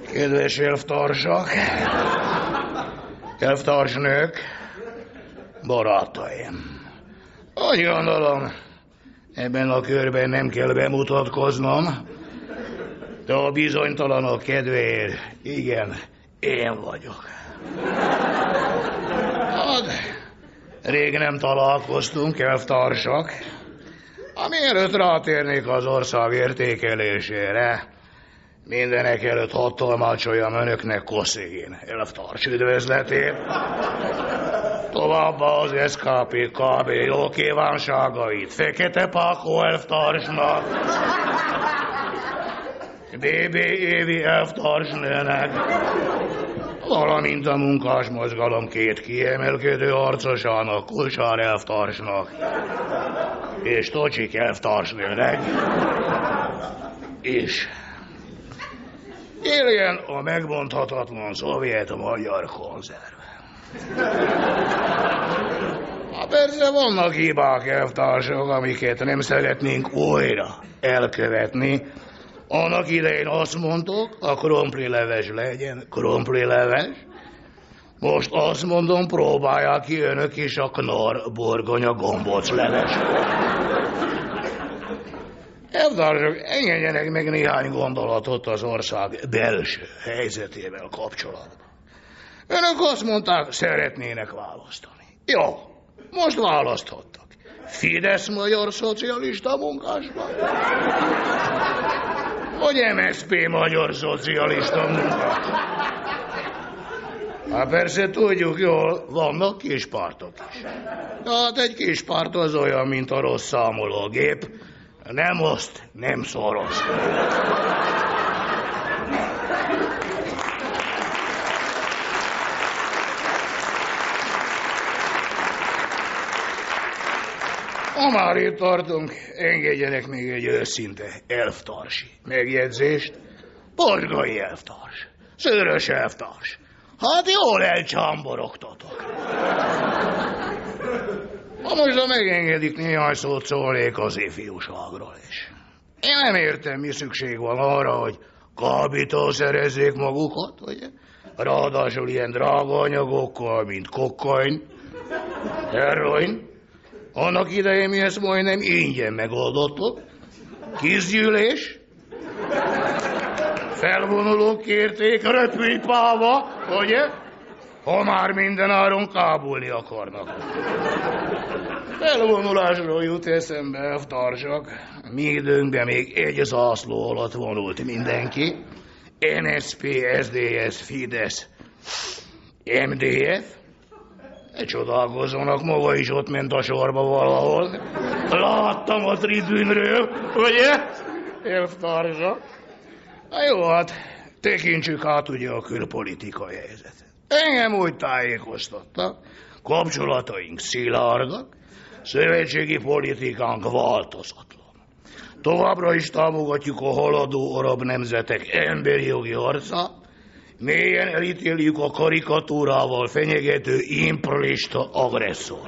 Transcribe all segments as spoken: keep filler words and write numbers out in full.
Kedves elvtársak, elvtársnők, barátaim. Úgy gondolom, ebben a körben nem kell bemutatkoznom, de a bizonytalanok kedvéért, igen, én vagyok. Hát, rég nem találkoztunk, elvtársak. Mielőtt rátérnék az ország értékelésére, mindenek előtt hadd tolmácsoljam önöknek Koszigin elvtárs üdvözletét. Továbbá az es ká pé ká bé jó kívánságait Fekete Pákó elvtársnak, bé bé Évi elvtársnőnek, valamint a munkás mozgalom két kiemelkedő arcosának, Kulcsár elvtársnak és Tocsik elvtársnőnek is. Éljen a megbonthatatlan szovjet-magyar konzerv. Hát persze vannak hibák, elvtársak, amiket nem szeretnénk újra elkövetni. Annak idején azt mondtok, a krumplileves legyen krumplileves. Most azt mondom, próbálják ki önök is a Knorr burgonya gombócleves. Elvtársak, engedjenek meg néhány gondolatot az ország belső helyzetével kapcsolatban. Önök azt mondták, szeretnének választani. Jó, most választhattak. Fidesz magyar szocialista munkásban? Vagy em es zé pé magyar szocialista munkásban? Hát persze tudjuk jól, vannak kis pártok is. Hát egy kis párt az olyan, mint a rossz számológép. Nem oszt, nem szoros. Ha már itt tartunk, engedjenek még egy őszinte elvtársi megjegyzést. Borsgai elvtárs, Szőrös elvtárs. Hát jól elcsámborogtatok. Ha most, ha megengedik, néhány szót szólnék az ifjúságról is. Én nem értem, mi szükség van arra, hogy kábítószerezzék magukat, ugye? Ráadásul ilyen drága anyagokkal, mint kokain, heroin. Annak idején mi ezt majdnem ingyen megoldottuk. Kisgyűlés, felvonulók kérték röpülypálva, ugye? Ha már mindenáron kábulni akarnak. Felvonulásról jut eszembe, elvtársak. Mi időnkben még egy zászló alatt vonult mindenki. en es zé pé, es zé dé es, Fidesz, em dé ef. Ne csodálkozzanak, maga is ott ment a sorba valahol. Láttam a tribünről, ugye? Elvtársak. Na jó, hát tekintsük át ugye a külpolitikai helyzetet. Engem úgy tájékoztattak, kapcsolataink szilárdak, szövetségi politikánk változatlan. Továbbra is támogatjuk a haladó arab nemzetek emberi jogi harcát, mélyen elítéljük a karikatúrával fenyegető imperialista agresszor.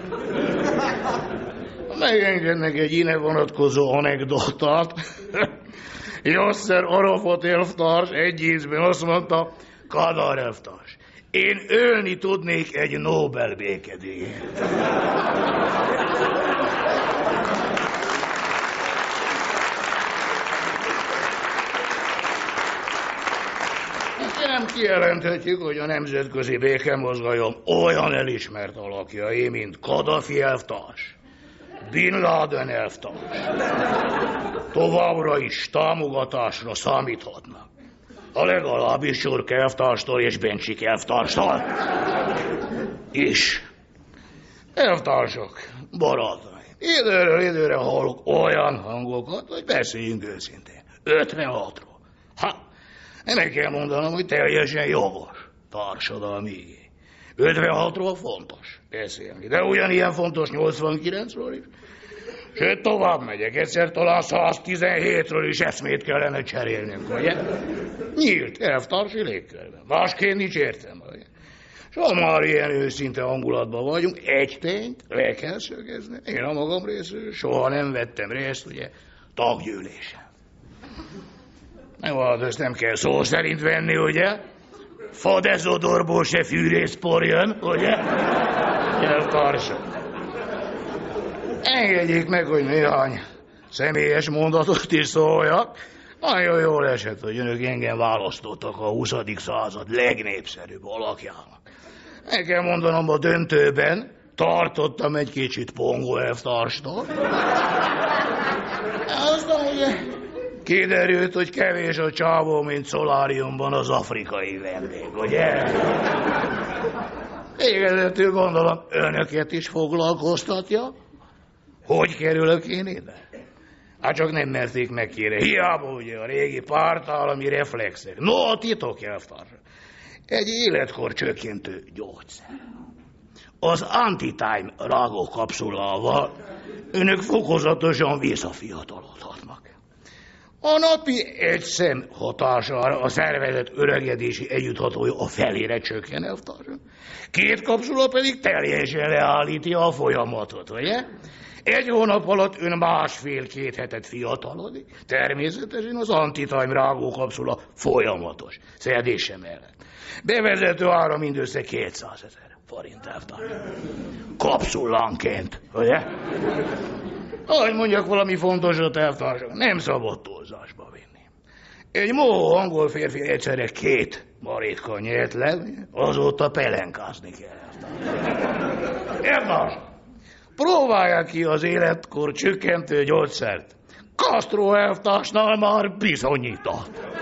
Megengednek egy ine vonatkozó anekdotát. Yasser Arafat elvtárs egy ízben azt mondta, Kadar elvtárs, én ölni tudnék egy Nobel békedíjért. Nem kijelenthetjük, hogy a nemzetközi békemozgalom olyan elismert alakjai, mint Kadhafi elvtárs, Bin Laden elvtárs. Továbbra is támogatásra számíthatnak. A legalábbis Surk elvtárstól és Bencsik elvtárstól is. Elvtársak, barátaim, időről időre hallok olyan hangokat, hogy beszéljünk őszintén. ötvenhatról. Ha, nem kell mondanom, hogy teljesen jogos társadalmi igény. ötvenhatról fontos beszélni, de ugyanilyen fontos nyolcvankilencről is. Sőt, tovább megyek, egyszer talán száztizenhétről is eszmét kellene cserélnünk, ugye? Nyílt, elvtársi légkörben. Másként nincs értelme, ugye? És ha már ilyen őszinte hangulatban vagyunk, egy tényt le kell szögezni. Én a magam részéről soha nem vettem részt, ugye, taggyűlésen. Jó, hát ezt nem kell szó szerint venni, ugye? Fadezodorból se fűrészpor jön, ugye? Elvtársak. Engedjék meg, hogy néhány személyes mondatot is szóljak. Nagyon jól esett, hogy önök engem választottak a huszadik század legnépszerűbb alakjának. Meg kell mondanom, a döntőben tartottam egy kicsit Pongo elvtárstól. Aztán ugye kiderült, hogy kevés a csávó, mint szoláriumban az afrikai vendég, ugye? Végezetül gondolom, önöket is foglalkoztatja. Hogy kerülök én ide? Hát csak nem merték megkérni. Hiába ugye a régi pártállami reflexek. No, a titok, elvtársak. Egy életkor csökkentő gyógyszer. Az Antitime rágókapszulával önök fokozatosan visszafiatalodhatnak. A napi egy szem hatására a szervezet öregedési együtthatója a felére csökken, elvtársak. Két kapszula pedig teljesen leállítja a folyamatot, ugye? Egy hónap alatt ön másfél-két hetet fiatalodik. Természetesen az Antitime rágókapszula folyamatos, szedése mellett. Bevezető ára mindössze kétszázezer forint, elvtársak. Kapszulánként, ugye? Ahogy mondjak valami fontosat, elvtársak, nem szabad túlzásba vinni. Egy mohó angol férfi egyszerre két marétka nyert le, azóta pelenkázni kell, elvtársak. Elvtársak! Próbálják ki az életkor csökkentő gyógyszert. Castro elvtársnál már bizonyított.